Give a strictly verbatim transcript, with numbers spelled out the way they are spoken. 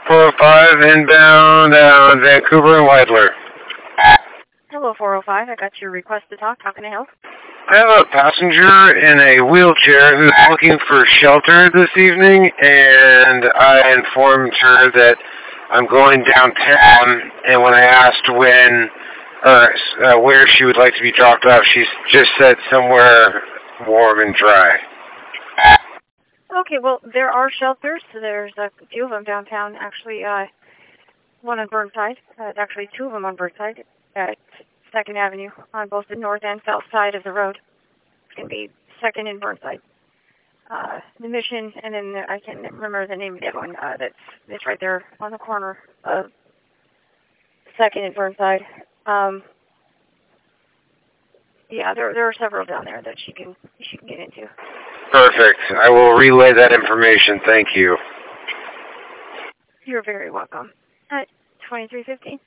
four oh five inbound, uh, Vancouver and Weidler. Hello, four oh five. I got your request to talk. How can I help? I have a passenger in a wheelchair who's looking for shelter this evening, and I informed her that I'm going downtown, and when I asked when or uh, where she would like to be dropped off, she just said somewhere warm and dry. Okay, well, there are shelters. There's a few of them downtown, actually. Uh, one on Burnside. Uh, actually, two of them on Burnside at second Avenue on both the north and south side of the road. It's going to be second and Burnside. Uh, the Mission, and then the, I can't remember the name of the other one. Uh, that's it's right there on the corner of second and Burnside. Um, yeah, there there are several down there that she can she can get into. Perfect. I will relay that information. Thank you. You're very welcome. At twenty-three fifteen.